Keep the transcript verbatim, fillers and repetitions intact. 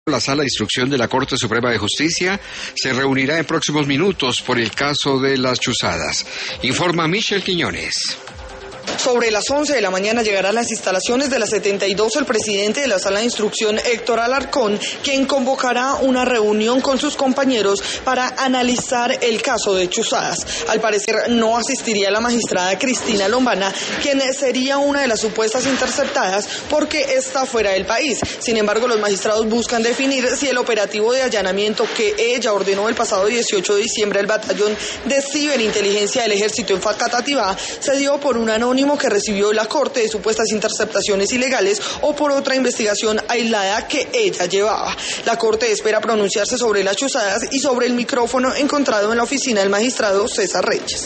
La Sala de Instrucción de la Corte Suprema de Justicia se reunirá en próximos minutos por el caso de las chuzadas. Informa Michelle Quiñones. Sobre las once de la mañana llegará a las instalaciones de la setenta y dos el presidente de la Sala de Instrucción, Héctor Alarcón, quien convocará una reunión con sus compañeros para analizar el caso de chuzadas. Al parecer no asistiría la magistrada Cristina Lombana, quien sería una de las supuestas interceptadas porque está fuera del país. Sin embargo, los magistrados buscan definir si el operativo de allanamiento que ella ordenó el pasado dieciocho de diciembre al batallón de ciberinteligencia del Ejército en Facatativá se dio por un anónimo que recibió la Corte de supuestas interceptaciones ilegales o por otra investigación aislada que ella llevaba. La Corte espera pronunciarse sobre las chuzadas y sobre el micrófono encontrado en la oficina del magistrado César Reyes.